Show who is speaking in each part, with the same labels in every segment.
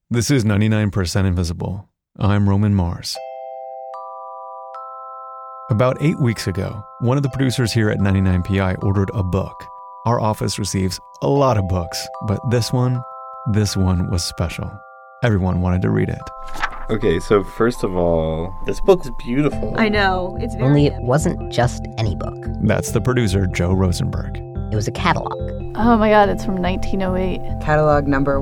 Speaker 1: This is 99% Invisible. I'm Roman Mars. About 8 weeks ago, one of the producers here at 99PI ordered a book. Our office receives a lot of books, but this one was special. Everyone wanted to read it.
Speaker 2: Okay, so first of all, this book is beautiful.
Speaker 3: I know, it's very...
Speaker 4: Only it wasn't just any book.
Speaker 1: That's the producer, Joe Rosenberg.
Speaker 4: It was a catalog.
Speaker 5: Oh my God, it's from 1908.
Speaker 6: Catalog number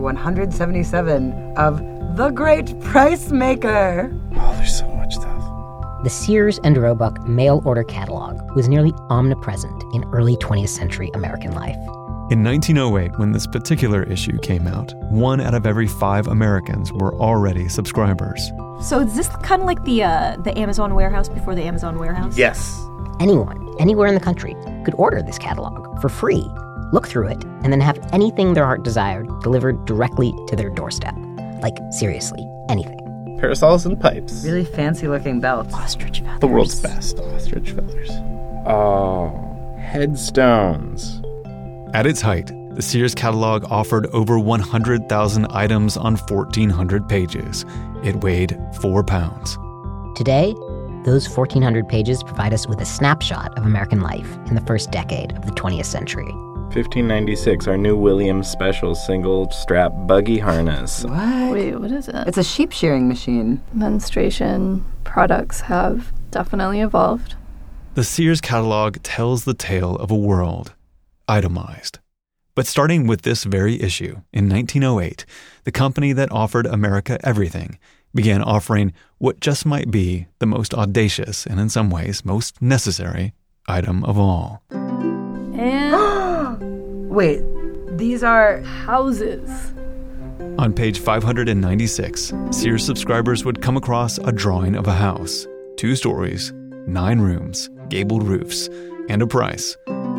Speaker 6: 177 of The Great Price Maker.
Speaker 2: Oh, there's so much stuff.
Speaker 4: The Sears and Roebuck mail-order catalog was nearly omnipresent in early 20th century American life.
Speaker 1: In 1908, when this particular issue came out, 1 out of every 5 Americans were already subscribers.
Speaker 3: So is this kind of like the Amazon warehouse before the Amazon warehouse?
Speaker 2: Yes.
Speaker 4: Anyone, anywhere in the country, could order this catalog for free, look through it, and then have anything their heart desired delivered directly to their doorstep. Like, seriously, anything.
Speaker 2: Parasols and pipes.
Speaker 6: Really fancy-looking belts.
Speaker 3: Ostrich feathers.
Speaker 2: The world's best ostrich feathers. Oh, headstones.
Speaker 1: At its height, the Sears catalog offered over 100,000 items on 1,400 pages. It weighed 4 pounds.
Speaker 4: Today, those 1,400 pages provide us with a snapshot of American life in the first decade of the 20th century.
Speaker 2: 1596, our new Williams Special single-strap buggy harness.
Speaker 6: What?
Speaker 5: Wait, what is it?
Speaker 6: It's a sheep shearing machine.
Speaker 5: Menstruation products have definitely evolved.
Speaker 1: The Sears catalog tells the tale of a world itemized. But starting with this very issue, in 1908, the company that offered America everything began offering what just might be the most audacious and in some ways most necessary item of all.
Speaker 5: And
Speaker 6: Wait, these are...
Speaker 5: houses.
Speaker 1: On page 596, Sears subscribers would come across a drawing of a house, 2 stories, 9 rooms, gabled roofs, and a price,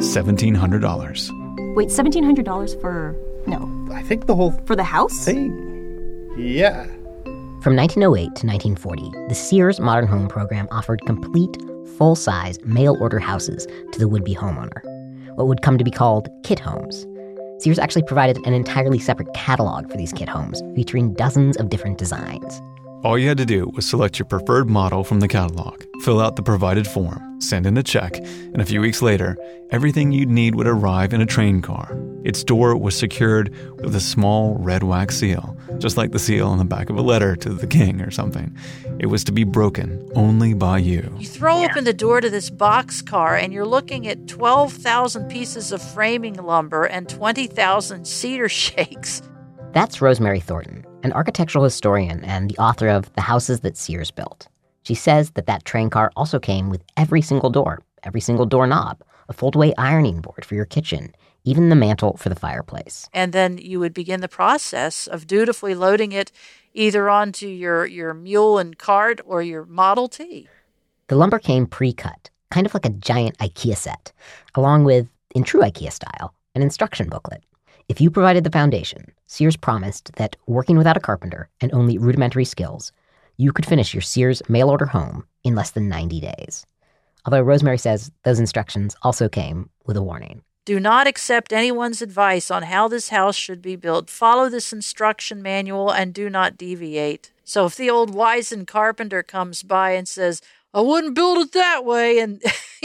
Speaker 1: $1,700.
Speaker 3: Wait, $1,700 for... No.
Speaker 2: I think the whole
Speaker 3: For the house?
Speaker 2: thing. Yeah.
Speaker 4: From 1908 to 1940, the Sears Modern Home program offered complete, full-size mail-order houses to the would-be homeowner, what would come to be called kit homes. Sears actually provided an entirely separate catalog for these kit homes, featuring dozens of different designs.
Speaker 1: All you had to do was select your preferred model from the catalog, fill out the provided form, send in a check, and a few weeks later, everything you'd need would arrive in a train car. Its door was secured with a small red wax seal, just like the seal on the back of a letter to the king or something. It was to be broken only by you.
Speaker 7: You throw open the door to this boxcar and you're looking at 12,000 pieces of framing lumber and 20,000 cedar shakes.
Speaker 4: That's Rosemary Thornton, an architectural historian and the author of The Houses That Sears Built. She says that train car also came with every single door, every single doorknob, a fold-away ironing board for your kitchen, even the mantle for the fireplace.
Speaker 7: And then you would begin the process of dutifully loading it either onto your mule and cart or your Model T.
Speaker 4: The lumber came pre-cut, kind of like a giant IKEA set, along with, in true IKEA style, an instruction booklet. If you provided the foundation, Sears promised that working without a carpenter and only rudimentary skills, you could finish your Sears mail-order home in less than 90 days. Although Rosemary says those instructions also came with a warning.
Speaker 7: Do not accept anyone's advice on how this house should be built. Follow this instruction manual and do not deviate. So if the old wizened carpenter comes by and says, I wouldn't build it that way, and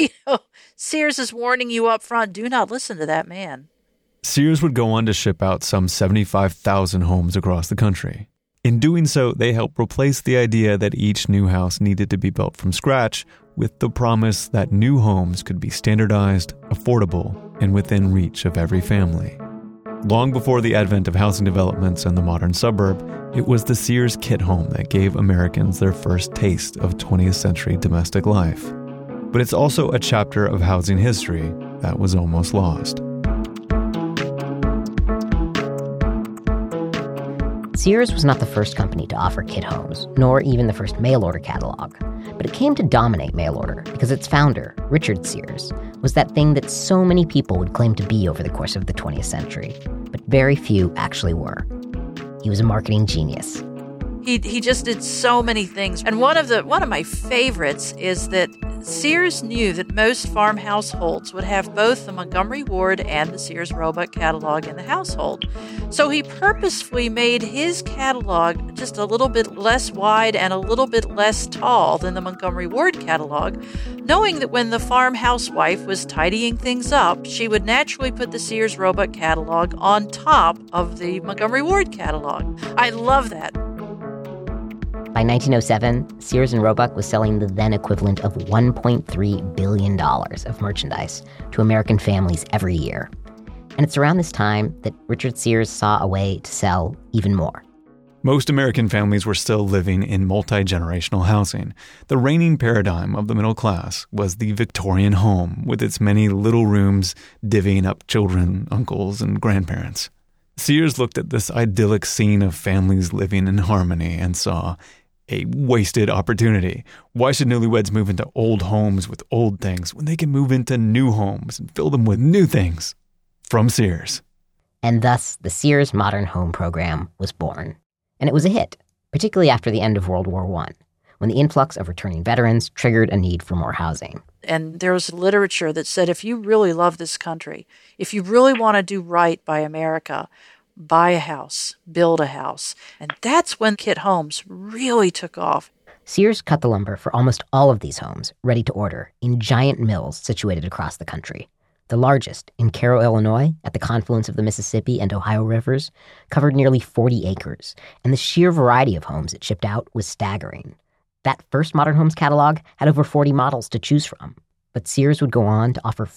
Speaker 7: Sears is warning you up front, do not listen to that man.
Speaker 1: Sears would go on to ship out some 75,000 homes across the country. In doing so, they helped replace the idea that each new house needed to be built from scratch with the promise that new homes could be standardized, affordable, and within reach of every family. Long before the advent of housing developments and the modern suburb, it was the Sears kit home that gave Americans their first taste of 20th century domestic life. But it's also a chapter of housing history that was almost lost.
Speaker 4: Sears was not the first company to offer kit homes, nor even the first mail-order catalog. But it came to dominate mail-order because its founder, Richard Sears, was that thing that so many people would claim to be over the course of the 20th century, but very few actually were. He was a marketing genius.
Speaker 7: He just did so many things. And one of my favorites is that Sears knew that most farm households would have both the Montgomery Ward and the Sears Roebuck catalog in the household. So he purposefully made his catalog just a little bit less wide and a little bit less tall than the Montgomery Ward catalog, knowing that when the farm housewife was tidying things up, she would naturally put the Sears Roebuck catalog on top of the Montgomery Ward catalog. I love that.
Speaker 4: By 1907, Sears and Roebuck was selling the then equivalent of $1.3 billion of merchandise to American families every year. And it's around this time that Richard Sears saw a way to sell even more.
Speaker 1: Most American families were still living in multi-generational housing. The reigning paradigm of the middle class was the Victorian home, with its many little rooms divvying up children, uncles, and grandparents. Sears looked at this idyllic scene of families living in harmony and saw a wasted opportunity. Why should newlyweds move into old homes with old things when they can move into new homes and fill them with new things? From Sears.
Speaker 4: And thus, the Sears Modern Home program was born. And it was a hit, particularly after the end of World War I, when the influx of returning veterans triggered a need for more housing.
Speaker 7: And there was literature that said if you really love this country, if you really want to do right by America, buy a house, build a house. And that's when kit homes really took off.
Speaker 4: Sears cut the lumber for almost all of these homes, ready to order, in giant mills situated across the country. The largest, in Cairo, Illinois, at the confluence of the Mississippi and Ohio rivers, covered nearly 40 acres, and the sheer variety of homes it shipped out was staggering. That first Modern Homes catalog had over 40 models to choose from, but Sears would go on to offer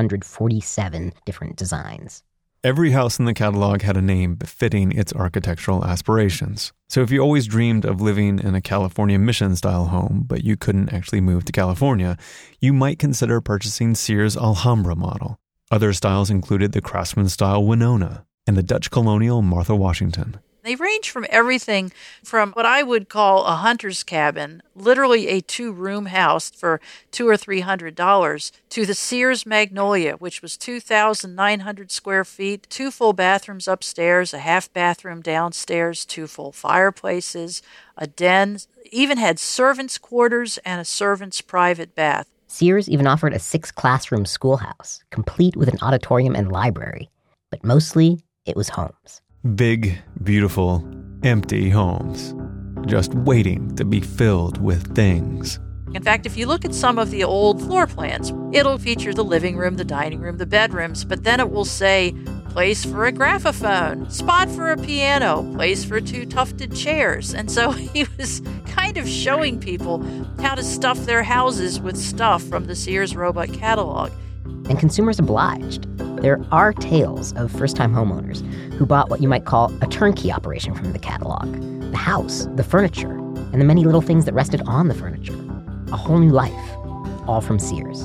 Speaker 4: 447 different designs.
Speaker 1: Every house in the catalog had a name befitting its architectural aspirations. So if you always dreamed of living in a California Mission-style home, but you couldn't actually move to California, you might consider purchasing Sears' Alhambra model. Other styles included the Craftsman-style Winona and the Dutch colonial Martha Washington.
Speaker 7: They range from everything from what I would call a hunter's cabin, literally a 2-room house for $200 or $300, to the Sears Magnolia, which was 2,900 square feet, 2 full bathrooms upstairs, a half bathroom downstairs, 2 full fireplaces, a den, even had servants' quarters and a servant's private bath.
Speaker 4: Sears even offered a 6-classroom schoolhouse, complete with an auditorium and library. But mostly, it was homes.
Speaker 1: Big, beautiful, empty homes, just waiting to be filled with things.
Speaker 7: In fact, if you look at some of the old floor plans, it'll feature the living room, the dining room, the bedrooms, but then it will say, place for a graphophone, spot for a piano, place for 2 tufted chairs. And so he was kind of showing people how to stuff their houses with stuff from the Sears Roebuck catalog.
Speaker 4: And consumers obliged. There are tales of first-time homeowners who bought what you might call a turnkey operation from the catalog. The house, the furniture, and the many little things that rested on the furniture. A whole new life, all from Sears.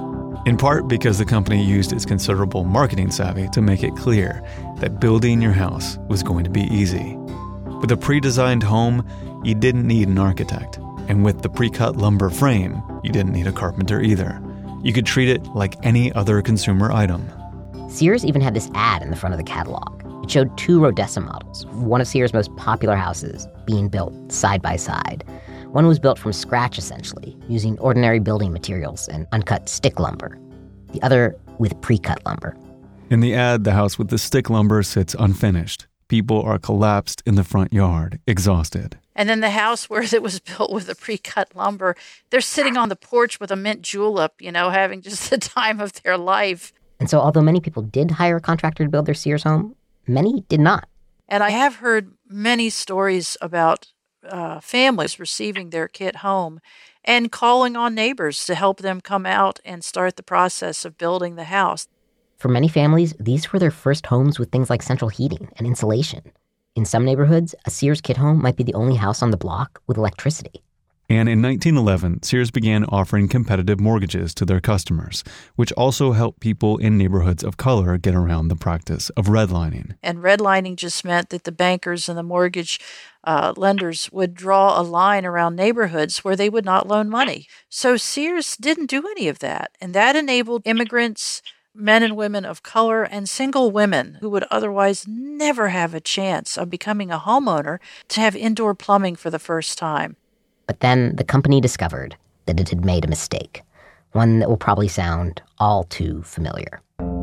Speaker 1: In part because the company used its considerable marketing savvy to make it clear that building your house was going to be easy. With a pre-designed home, you didn't need an architect. And with the pre-cut lumber frame, you didn't need a carpenter either. You could treat it like any other consumer item.
Speaker 4: Sears even had this ad in the front of the catalog. It showed 2 Rodessa models, one of Sears' most popular houses, being built side by side. One was built from scratch, essentially, using ordinary building materials and uncut stick lumber. The other with pre-cut lumber.
Speaker 1: In the ad, the house with the stick lumber sits unfinished. People are collapsed in the front yard, exhausted.
Speaker 7: And then the house where it was built with the pre-cut lumber, they're sitting on the porch with a mint julep, having just the time of their life.
Speaker 4: And so although many people did hire a contractor to build their Sears home, many did not.
Speaker 7: And I have heard many stories about families receiving their kit home and calling on neighbors to help them come out and start the process of building the house.
Speaker 4: For many families, these were their first homes with things like central heating and insulation. In some neighborhoods, a Sears kit home might be the only house on the block with electricity.
Speaker 1: And in 1911, Sears began offering competitive mortgages to their customers, which also helped people in neighborhoods of color get around the practice of redlining.
Speaker 7: And redlining just meant that the bankers and the mortgage lenders would draw a line around neighborhoods where they would not loan money. So Sears didn't do any of that. And that enabled immigrants, men and women of color, and single women who would otherwise never have a chance of becoming a homeowner to have indoor plumbing for the first time.
Speaker 4: But then the company discovered that it had made a mistake. one that will probably sound all too familiar.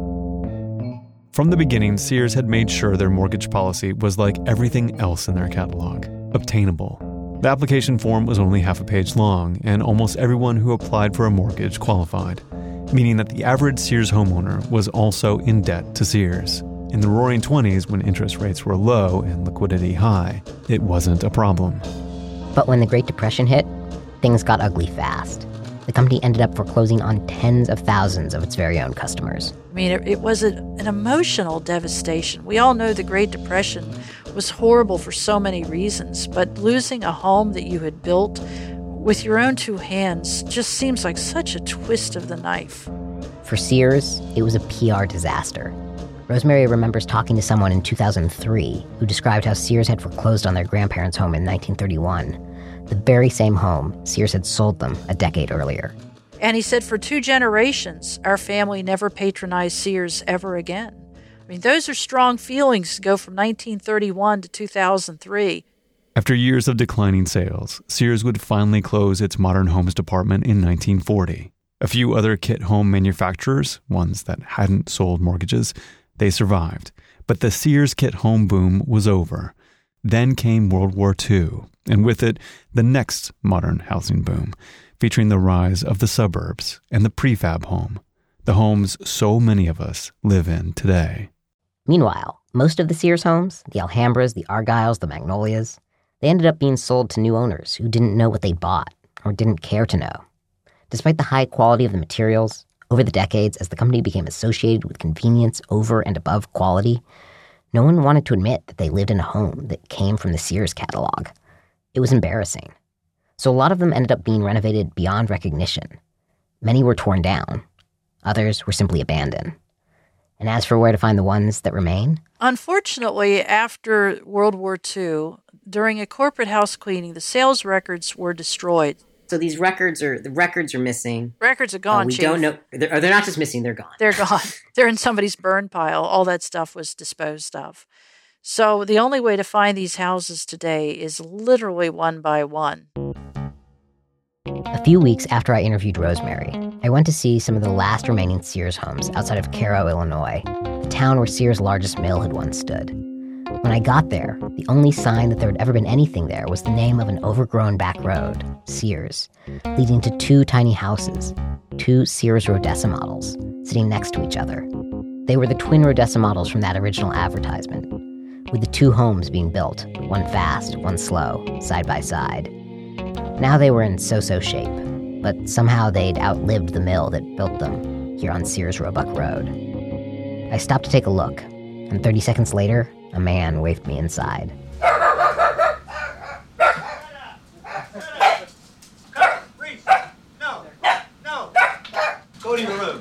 Speaker 1: From the beginning, Sears had made sure their mortgage policy was like everything else in their catalog, obtainable. The application form was only half a page long, and almost everyone who applied for a mortgage qualified, meaning that the average Sears homeowner was also in debt to Sears. In the roaring 20s, when interest rates were low and liquidity high, it wasn't a problem.
Speaker 4: But when the Great Depression hit, things got ugly fast. The company ended up foreclosing on tens of thousands of its very own customers.
Speaker 7: I mean, it was an emotional devastation. We all know the Great Depression was horrible for so many reasons, but losing a home that you had built with your own two hands just seems like such a twist of the knife.
Speaker 4: For Sears, it was a PR disaster. Rosemary remembers talking to someone in 2003 who described how Sears had foreclosed on their grandparents' home in 1931, the very same home Sears had sold them a decade earlier.
Speaker 7: And he said, for 2 generations, our family never patronized Sears ever again. I mean, those are strong feelings to go from 1931 to 2003.
Speaker 1: After years of declining sales, Sears would finally close its modern homes department in 1940. A few other kit home manufacturers, ones that hadn't sold mortgages, they survived. But the Sears kit home boom was over. Then came World War II, and with it, the next modern housing boom, featuring the rise of the suburbs and the prefab home, the homes so many of us live in today.
Speaker 4: Meanwhile, most of the Sears homes, the Alhambras, the Argyles, the Magnolias, they ended up being sold to new owners who didn't know what they bought or didn't care to know. Despite the high quality of the materials, over the decades, as the company became associated with convenience over and above quality, no one wanted to admit that they lived in a home that came from the Sears catalog. It was embarrassing. So a lot of them ended up being renovated beyond recognition. Many were torn down. Others were simply abandoned. And as for where to find the ones that remain?
Speaker 7: Unfortunately, after World War II, during a corporate house cleaning, the sales records were destroyed.
Speaker 4: So these records are missing.
Speaker 7: Records are gone,
Speaker 4: We
Speaker 7: Chief.
Speaker 4: don't know. They're not just missing, they're gone.
Speaker 7: They're gone. They're in somebody's burn pile. All that stuff was disposed of. So the only way to find these houses today is literally one by one.
Speaker 4: A few weeks after I interviewed Rosemary, I went to see some of the last remaining Sears homes outside of Cairo, Illinois, the town where Sears' largest mill had once stood. When I got there, the only sign that there had ever been anything there was the name of an overgrown back road, Sears, leading to 2 tiny houses, 2 Sears Rodessa models, sitting next to each other. They were the twin Rodessa models from that original advertisement, with the 2 homes being built, one fast, one slow, side by side. Now they were in so-so shape, but somehow they'd outlived the mill that built them here on Sears Roebuck Road. I stopped to take a look, and 30 seconds later, a man waved me inside.
Speaker 8: No. Go to your room.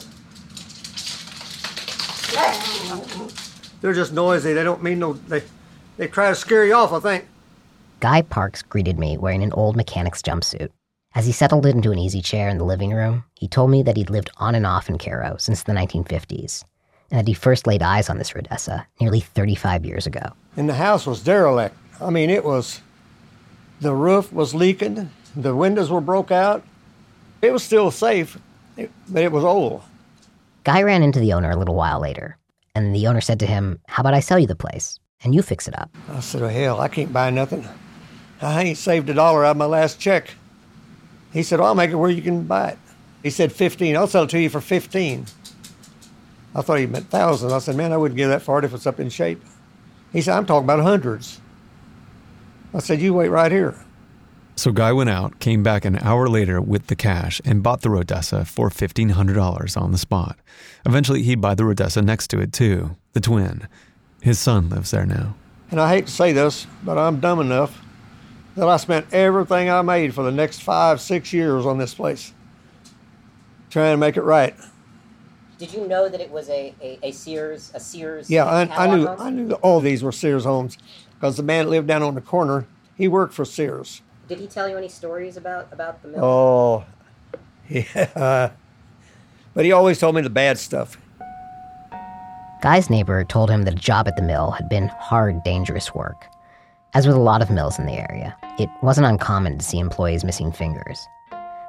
Speaker 8: They're just noisy. They don't mean no... They try to scare you off, I think.
Speaker 4: Guy Parks greeted me wearing an old mechanic's jumpsuit. As he settled into an easy chair in the living room, he told me that he'd lived on and off in Cairo since the 1950s, and that he first laid eyes on this Rodessa nearly 35 years ago.
Speaker 8: And the house was derelict. I mean, the roof was leaking, the windows were broke out. It was still safe, but it was old.
Speaker 4: Guy ran into the owner a little while later, and the owner said to him, "How about I sell you the place, and you fix it up?"
Speaker 8: I said, "Oh, hell, I can't buy nothing. I ain't saved $1 out of my last check." He said, "Well, I'll make it where you can buy it." He said, 15. I'll sell it to you for 15. I thought he meant thousands. I said, "Man, I wouldn't give that for it if it's up in shape." He said, "I'm talking about hundreds." I said, "You wait right here."
Speaker 1: So Guy went out, came back an hour later with the cash, and bought the Rodessa for $1,500 on the spot. Eventually, he'd buy the Rodessa next to it, too, the twin. His son lives there now.
Speaker 8: And I hate to say this, but I'm dumb enough that I spent everything I made for the next 5-6 years on this place, trying to make it right.
Speaker 4: Did you know that it was a Sears?
Speaker 8: Yeah, I knew all these were Sears homes because the man that lived down on the corner, he worked for Sears.
Speaker 4: Did he tell you any stories about the mill?
Speaker 8: Oh, yeah. But he always told me the bad stuff.
Speaker 4: Guy's neighbor told him that a job at the mill had been hard, dangerous work. As with a lot of mills in the area, it wasn't uncommon to see employees missing fingers.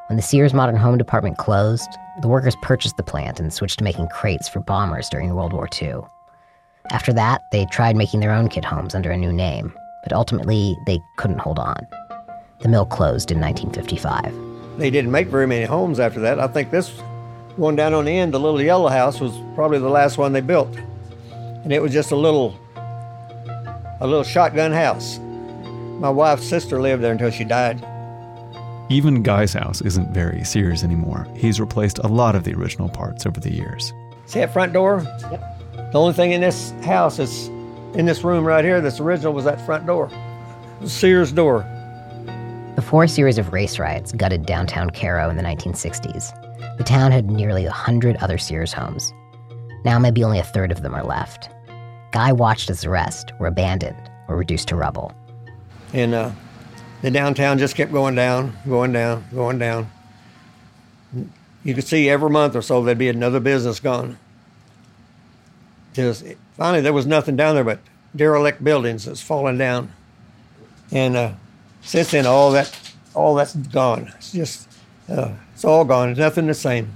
Speaker 4: When the Sears Modern Home Department closed, the workers purchased the plant and switched to making crates for bombers during World War II. After that, they tried making their own kit homes under a new name, but ultimately they couldn't hold on. The mill closed in 1955.
Speaker 8: They didn't make very many homes after that. I think this one down on the end, the little yellow house, was probably the last one they built. And it was just a little shotgun house. My wife's sister lived there until she died.
Speaker 1: Even Guy's house isn't very Sears anymore. He's replaced a lot of the original parts over the years.
Speaker 8: See that front door?
Speaker 4: Yep.
Speaker 8: The only thing in this house is, in this room right here, that's original, was that front door. The Sears door.
Speaker 4: Before a series of race riots gutted downtown Cairo in the 1960s, the town had nearly 100 other Sears homes. Now maybe only a third of them are left. Guy watched as the rest were abandoned or reduced to rubble.
Speaker 8: And the downtown just kept going down, going down, going down. You could see every month or so there'd be another business gone. Just finally there was nothing down there but derelict buildings that's falling down. And since then all that's gone. It's just it's all gone. It's nothing the same.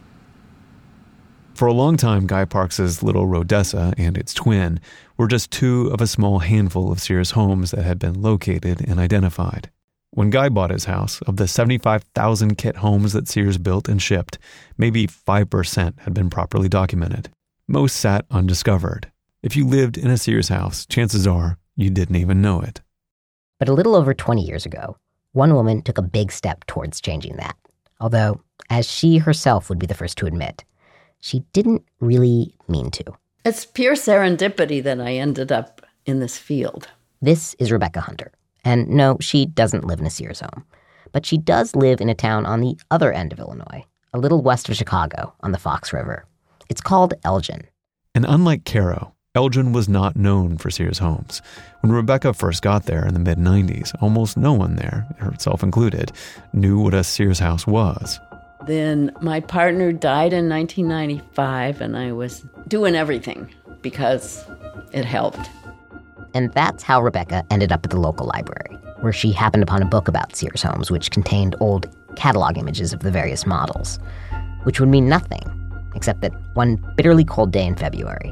Speaker 1: For a long time, Guy Parks' Little Rodessa and its twin were just two of a small handful of Sears homes that had been located and identified. When Guy bought his house, of the 75,000 kit homes that Sears built and shipped, maybe 5% had been properly documented. Most sat undiscovered. If you lived in a Sears house, chances are you didn't even know it.
Speaker 4: But a little over 20 years ago, one woman took a big step towards changing that. Although, as she herself would be the first to admit, she didn't really mean to.
Speaker 9: It's pure serendipity that I ended up in this field.
Speaker 4: This is Rebecca Hunter. And no, she doesn't live in a Sears home. But she does live in a town on the other end of Illinois, a little west of Chicago on the Fox River. It's called Elgin.
Speaker 1: And unlike Cairo, Elgin was not known for Sears homes. When Rebecca first got there in the mid-90s, almost no one there, herself included, knew what a Sears house was.
Speaker 9: Then my partner died in 1995, and I was doing everything because it helped.
Speaker 4: And that's how Rebecca ended up at the local library, where she happened upon a book about Sears homes, which contained old catalog images of the various models, which would mean nothing, except that one bitterly cold day in February,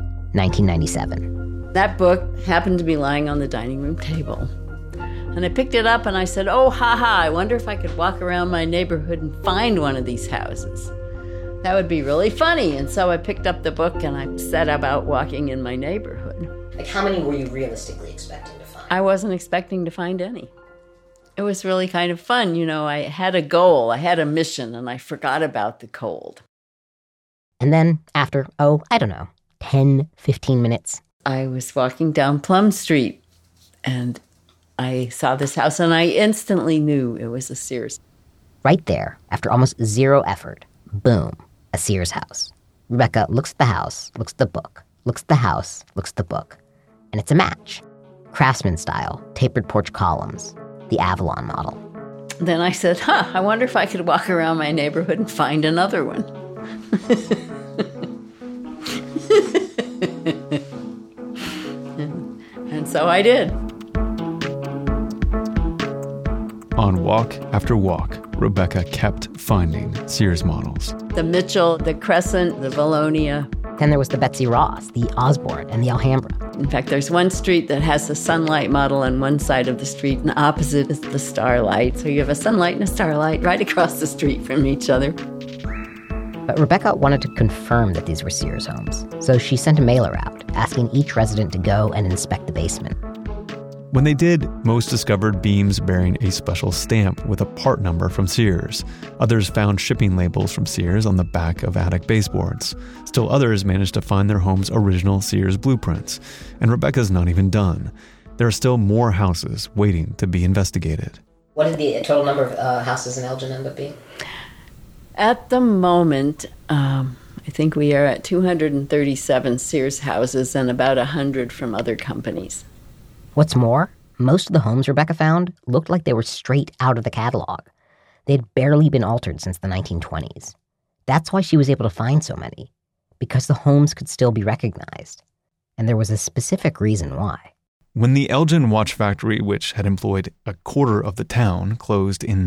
Speaker 4: 1997.
Speaker 9: That book happened to be lying on the dining room table. And I picked it up and I said, oh, I wonder if I could walk around my neighborhood and find one of these houses. That would be really funny. And so I picked up the book and I set about walking in my neighborhood.
Speaker 4: Like, how many were you realistically expecting to find?
Speaker 9: I wasn't expecting to find any. It was really kind of fun. You know, I had a goal, I had a mission, and I forgot about the cold.
Speaker 4: And then after, 10, 15 minutes,
Speaker 9: I was walking down Plum Street and I saw this house and I instantly knew it was a Sears.
Speaker 4: Right there, after almost zero effort, boom, a Sears house. Rebecca looks at the house, looks at the book, looks at the house, looks at the book, and it's a match. Craftsman style, tapered porch columns, the Avalon model.
Speaker 9: Then I said, I wonder if I could walk around my neighborhood and find another one. And so I did.
Speaker 1: On walk after walk, Rebecca kept finding Sears models.
Speaker 9: The Mitchell, the Crescent, the Valonia.
Speaker 4: Then there was the Betsy Ross, the Osborne, and the Alhambra.
Speaker 9: In fact, there's one street that has a Sunlight model on one side of the street, and opposite is the Starlight. So you have a Sunlight and a Starlight right across the street from each other.
Speaker 4: But Rebecca wanted to confirm that these were Sears homes, so she sent a mailer out, asking each resident to go and inspect the basement.
Speaker 1: When they did, most discovered beams bearing a special stamp with a part number from Sears. Others found shipping labels from Sears on the back of attic baseboards. Still others managed to find their home's original Sears blueprints. And Rebecca's not even done. There are still more houses waiting to be investigated.
Speaker 4: What did the total number of houses in Elgin end up being?
Speaker 9: At the moment, I think we are at 237 Sears houses and about 100 from other companies.
Speaker 4: What's more, most of the homes Rebecca found looked like they were straight out of the catalog. They'd barely been altered since the 1920s. That's why she was able to find so many, because the homes could still be recognized. And there was a specific reason why.
Speaker 1: When the Elgin watch factory, which had employed a quarter of the town, closed in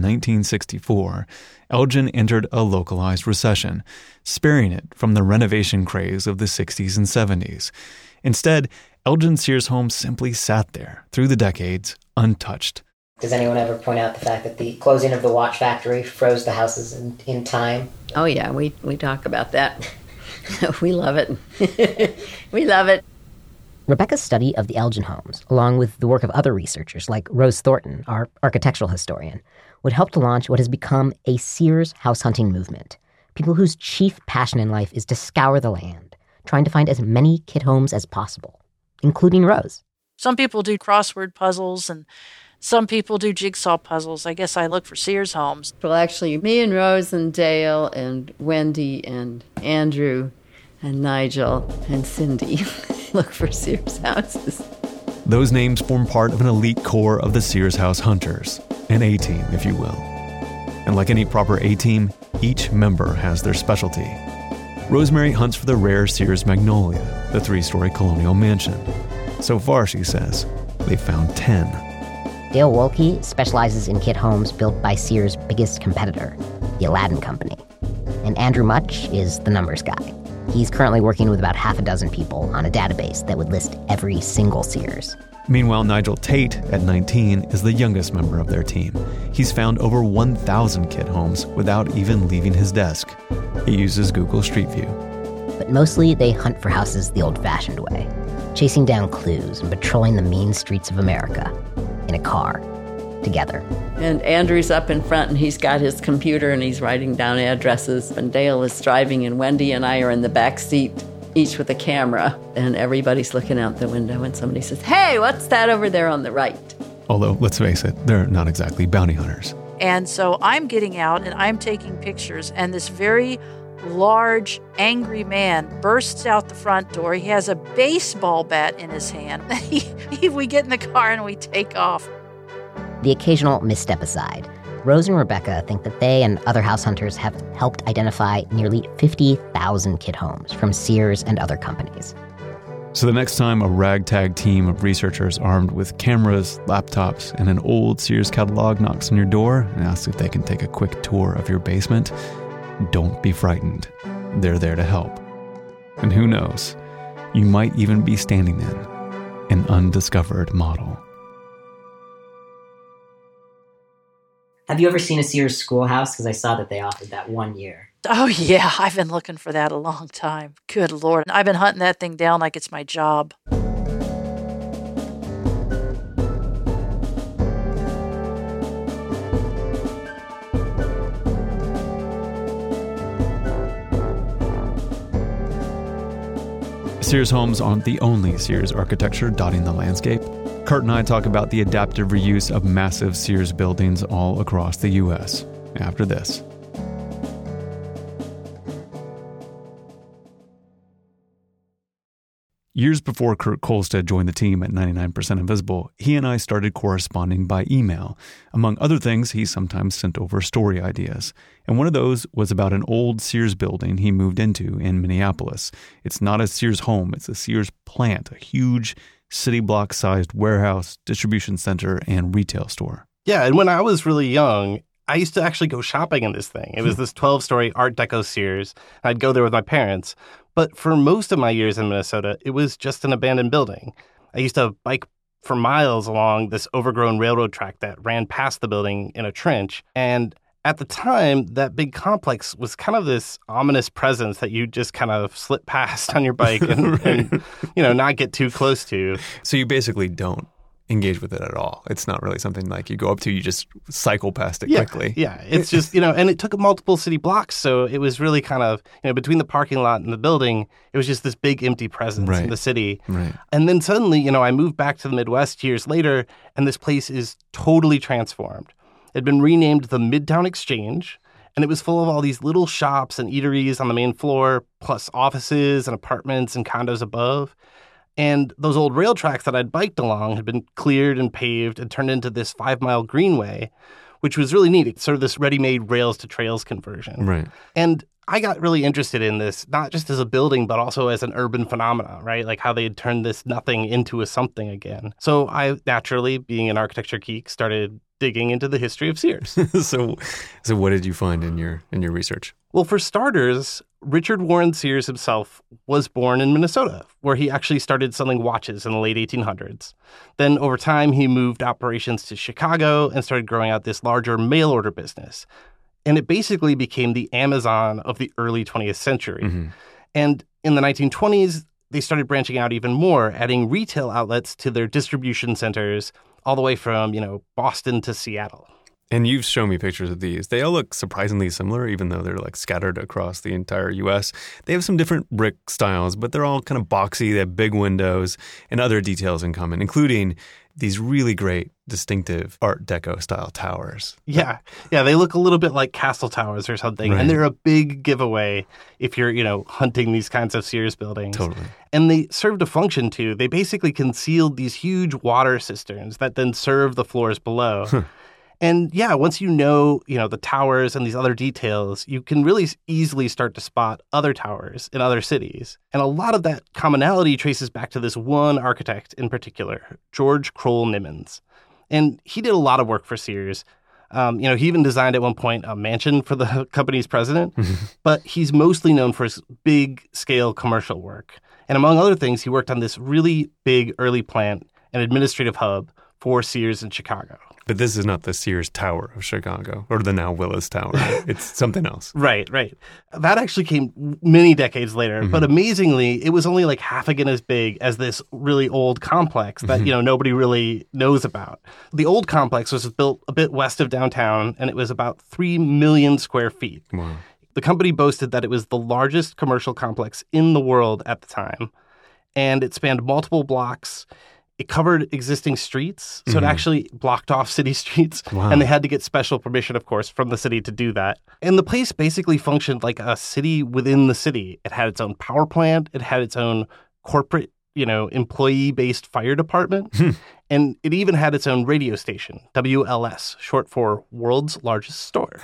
Speaker 1: 1964, Elgin entered a localized recession, sparing it from the renovation craze of the 60s and 70s. Instead, Elgin Sears homes simply sat there through the decades, untouched.
Speaker 4: Does anyone ever point out the fact that the closing of the watch factory froze the houses in time?
Speaker 9: Oh yeah, we talk about that. We love it. We love it.
Speaker 4: Rebecca's study of the Elgin homes, along with the work of other researchers like Rose Thornton, our architectural historian, would help to launch what has become a Sears house hunting movement. People whose chief passion in life is to scour the land, trying to find as many kid homes as possible, including Rose.
Speaker 7: Some people do crossword puzzles and some people do jigsaw puzzles. I guess I look for Sears homes.
Speaker 9: Well, actually, me and Rose and Dale and Wendy and Andrew and Nigel and Cindy look for Sears houses.
Speaker 1: Those names form part of an elite core of the Sears House Hunters, an A-team, if you will. And like any proper A-team, each member has their specialty. Rosemary hunts for the rare Sears Magnolia, the 3-story colonial mansion. So far, she says, they've found 10.
Speaker 4: Dale Wolke specializes in kit homes built by Sears' biggest competitor, the Aladdin Company. And Andrew Much is the numbers guy. He's currently working with about half a dozen people on a database that would list every single Sears.
Speaker 1: Meanwhile, Nigel Tate, at 19, is the youngest member of their team. He's found over 1,000 kit homes without even leaving his desk. He uses Google Street View.
Speaker 4: But mostly they hunt for houses the old-fashioned way, chasing down clues and patrolling the mean streets of America in a car, together.
Speaker 9: And Andrew's up in front and he's got his computer and he's writing down addresses. And Dale is driving and Wendy and I are in the back seat, each with a camera. And everybody's looking out the window and somebody says, "Hey, what's that over there on the right?"
Speaker 1: Although, let's face it, they're not exactly bounty hunters.
Speaker 7: And so I'm getting out and I'm taking pictures, and this very large, angry man bursts out the front door. He has a baseball bat in his hand. We get in the car and we take off.
Speaker 4: The occasional misstep aside, Rose and Rebecca think that they and other house hunters have helped identify nearly 50,000 kit homes from Sears and other companies.
Speaker 1: So the next time a ragtag team of researchers armed with cameras, laptops, and an old Sears catalog knocks on your door and asks if they can take a quick tour of your basement, don't be frightened. They're there to help. And who knows, you might even be standing in an undiscovered model.
Speaker 4: Have you ever seen a Sears schoolhouse? Because I saw that they offered that one year.
Speaker 7: Oh, yeah. I've been looking for that a long time. Good Lord. I've been hunting that thing down like it's my job.
Speaker 1: Sears homes aren't the only Sears architecture dotting the landscape. Kurt and I talk about the adaptive reuse of massive Sears buildings all across the U.S. after this. Years before Kurt Kolstad joined the team at 99% Invisible, he and I started corresponding by email. Among other things, he sometimes sent over story ideas. And one of those was about an old Sears building he moved into in Minneapolis. It's not a Sears home, it's a Sears plant, a huge city block-sized warehouse, distribution center, and retail store.
Speaker 10: Yeah, and when I was really young, I used to actually go shopping in this thing. It was this 12-story Art Deco Sears. I'd go there with my parents. But for most of my years in Minnesota, it was just an abandoned building. I used to bike for miles along this overgrown railroad track that ran past the building in a trench. And at the time, that big complex was kind of this ominous presence that you just kind of slip past on your bike and not get too close to.
Speaker 1: So you basically don't engage with it at all. It's not really something like you go up to, you just cycle past it quickly.
Speaker 10: Yeah, it's just, and it took multiple city blocks, so it was really kind of, between the parking lot and the building, it was just this big empty presence in the city.
Speaker 1: Right.
Speaker 10: And then suddenly, I moved back to the Midwest years later, and this place is totally transformed. It had been renamed the Midtown Exchange, and it was full of all these little shops and eateries on the main floor, plus offices and apartments and condos above. And those old rail tracks that I'd biked along had been cleared and paved and turned into this 5-mile greenway, which was really neat. It's sort of this ready-made rails to trails conversion.
Speaker 1: Right.
Speaker 10: And I got really interested in this, not just as a building, but also as an urban phenomenon, right? Like how they had turned this nothing into a something again. So I naturally, being an architecture geek, started digging into the history of Sears.
Speaker 1: So what did you find in your research?
Speaker 10: Well, for starters, Richard Warren Sears himself was born in Minnesota, where he actually started selling watches in the late 1800s. Then over time, he moved operations to Chicago and started growing out this larger mail order business. And it basically became the Amazon of the early 20th century. Mm-hmm. And in the 1920s, they started branching out even more, adding retail outlets to their distribution centers all the way from, Boston to Seattle.
Speaker 1: And you've shown me pictures of these. They all look surprisingly similar, even though they're like scattered across the entire U.S. They have some different brick styles, but they're all kind of boxy. They have big windows and other details in common, including these really great, distinctive Art Deco style towers.
Speaker 10: Yeah, they look a little bit like castle towers or something. Right. And they're a big giveaway if you're, hunting these kinds of Sears buildings.
Speaker 1: Totally.
Speaker 10: And they served a function too. They basically concealed these huge water cisterns that then serve the floors below. And yeah, once you know, the towers and these other details, you can really easily start to spot other towers in other cities. And a lot of that commonality traces back to this one architect in particular, George Kroll Nimmons. And he did a lot of work for Sears. He even designed at one point a mansion for the company's president. But he's mostly known for his big-scale commercial work. And among other things, he worked on this really big early plant and administrative hub for Sears in Chicago.
Speaker 1: But this is not the Sears Tower of Chicago or the now Willis Tower. It's something else.
Speaker 10: Right. That actually came many decades later. Mm-hmm. But amazingly, it was only like half again as big as this really old complex that, nobody really knows about. The old complex was built a bit west of downtown, and it was about 3 million square feet.
Speaker 1: Wow.
Speaker 10: The company boasted that it was the largest commercial complex in the world at the time, and it spanned multiple blocks. It covered existing streets, so it actually blocked off city streets, and they had to get special permission, of course, from the city to do that. And the place basically functioned like a city within the city. It had its own power plant, it had its own corporate, employee-based fire department, and it even had its own radio station, WLS, short for World's Largest Store.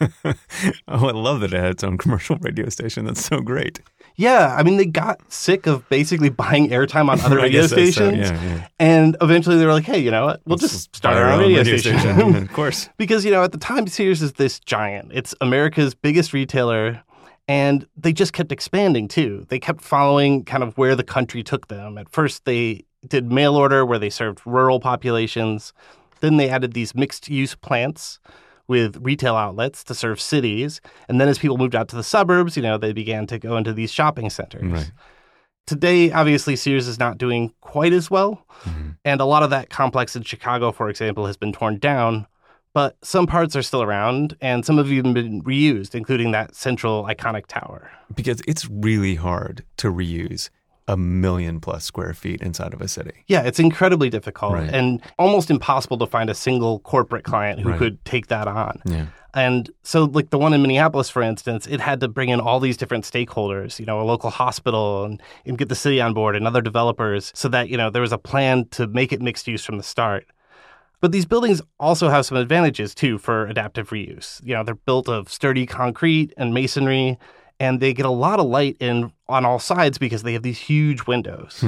Speaker 1: Oh, I love that it had its own commercial radio station. That's so great.
Speaker 10: Yeah, I mean, they got sick of basically buying airtime on other radio stations.
Speaker 1: So, yeah.
Speaker 10: And eventually they were like, hey, you know what? We'll just start our own radio station.
Speaker 1: Of course.
Speaker 10: Because, at the time, Sears is this giant. It's America's biggest retailer. And they just kept expanding, too. They kept following kind of where the country took them. At first, they did mail order where they served rural populations. Then they added these mixed-use plants with retail outlets to serve cities. And then as people moved out to the suburbs, they began to go into these shopping centers.
Speaker 1: Right.
Speaker 10: Today, obviously, Sears is not doing quite as well. Mm-hmm. And a lot of that complex in Chicago, for example, has been torn down. But some parts are still around, and some have even been reused, including that central iconic tower.
Speaker 1: Because it's really hard to reuse 1 million plus square feet inside of a city.
Speaker 10: Yeah, it's incredibly difficult
Speaker 1: Right.
Speaker 10: and almost impossible to find a single corporate client who could take that on.
Speaker 1: Yeah.
Speaker 10: And so like the one in Minneapolis, for instance, it had to bring in all these different stakeholders, a local hospital and get the city on board and other developers so that, there was a plan to make it mixed use from the start. But these buildings also have some advantages, too, for adaptive reuse. They're built of sturdy concrete and masonry, and they get a lot of light in on all sides because they have these huge windows.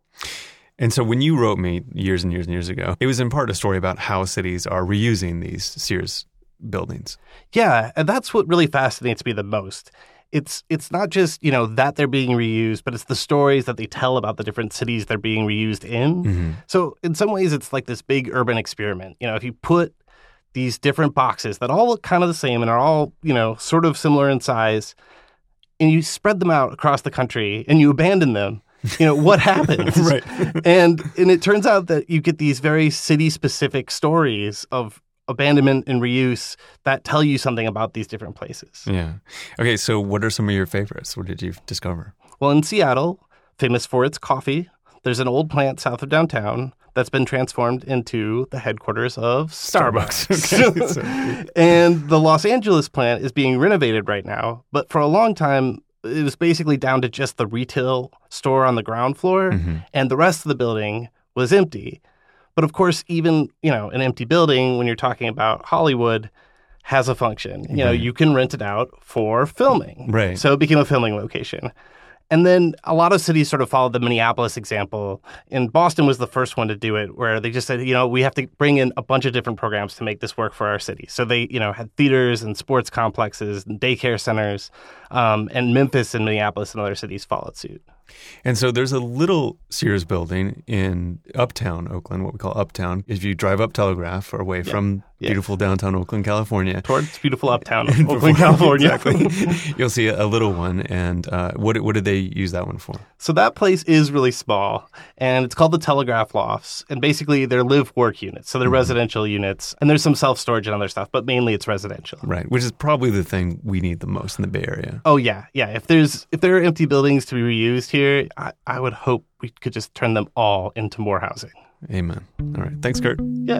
Speaker 1: And so when you wrote me years and years and years ago, it was in part a story about how cities are reusing these Sears buildings.
Speaker 10: Yeah, and that's what really fascinates me the most. It's not just, that they're being reused, but it's the stories that they tell about the different cities they're being reused in. Mm-hmm. So in some ways, it's like this big urban experiment. If you put these different boxes that all look kind of the same and are all, sort of similar in size, and you spread them out across the country and you abandon them, what happens?
Speaker 1: Right.
Speaker 10: And it turns out that you get these very city-specific stories of abandonment and reuse that tell you something about these different places.
Speaker 1: Yeah. Okay, so what are some of your favorites? What did you discover?
Speaker 10: Well, in Seattle, famous for its coffee, there's an old plant south of downtown that's been transformed into the headquarters of Starbucks.
Speaker 1: Okay.
Speaker 10: And the Los Angeles plant is being renovated right now, but for a long time, it was basically down to just the retail store on the ground floor, and the rest of the building was empty. But of course, even, an empty building, when you're talking about Hollywood, has a function. You know, you can rent it out for filming.
Speaker 1: Right.
Speaker 10: So it became a filming location. And then a lot of cities sort of followed the Minneapolis example. And Boston was the first one to do it, where they just said, you know, we have to bring in a bunch of different programs to make this work for our city. So they, you know, had theaters and sports complexes and daycare centers. And Memphis and Minneapolis and other cities followed suit.
Speaker 1: And so there's a little Sears building in uptown Oakland, what we call uptown. If you drive up Telegraph or away from beautiful downtown Oakland, California.
Speaker 10: Towards beautiful uptown Oakland, California.
Speaker 1: Exactly. You'll see a little one. And what did they use that one for?
Speaker 10: So that place is really small, and it's called the Telegraph Lofts. And basically they're live-work units. So they're residential units. And there's some self-storage and other stuff, but mainly it's residential.
Speaker 1: Right, which is probably the thing we need the most in the Bay Area.
Speaker 10: Oh, yeah. Yeah. If there are empty buildings to be reused here, I would hope we could just turn them all into more housing.
Speaker 1: Amen. All right. Thanks, Kurt.
Speaker 10: Yeah.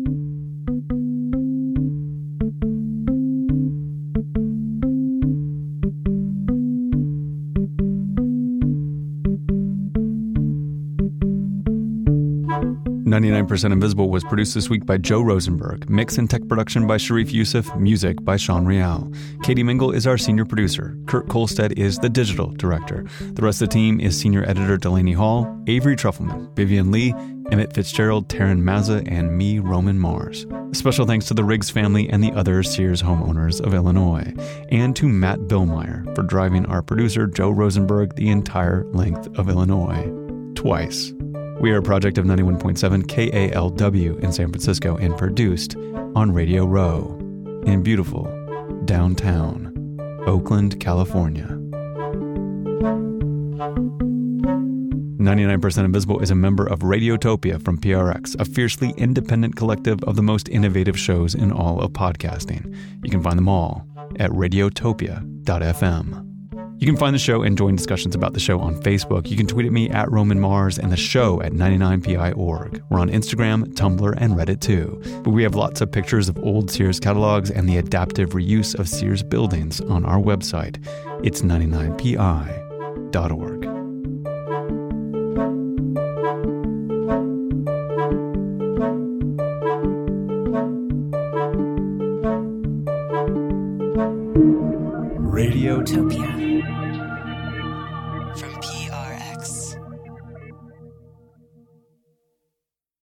Speaker 1: "99% Invisible" was produced this week by Joe Rosenberg, mix and tech production by Sharif Youssef, music by Sean Real. Katie Mingle is our senior producer. Kurt Kolstad is the digital director. The rest of the team is senior editor Delaney Hall, Avery Trufelman, Vivian Lee, Emmett Fitzgerald, Taryn Mazza, and me, Roman Mars. Special thanks to the Riggs family and the other Sears homeowners of Illinois, and to Matt Billmeyer for driving our producer Joe Rosenberg the entire length of Illinois. Twice. We are a project of 91.7 KALW in San Francisco and produced on Radio Row in beautiful downtown Oakland, California. 99% Invisible is a member of Radiotopia from PRX, a fiercely independent collective of the most innovative shows in all of podcasting. You can find them all at radiotopia.fm. You can find the show and join discussions about the show on Facebook. You can tweet at me at Roman Mars and the show at 99pi.org. We're on Instagram, Tumblr, and Reddit too. But we have lots of pictures of old Sears catalogs and the adaptive reuse of Sears buildings on our website. It's 99pi.org.
Speaker 11: Radiotopia.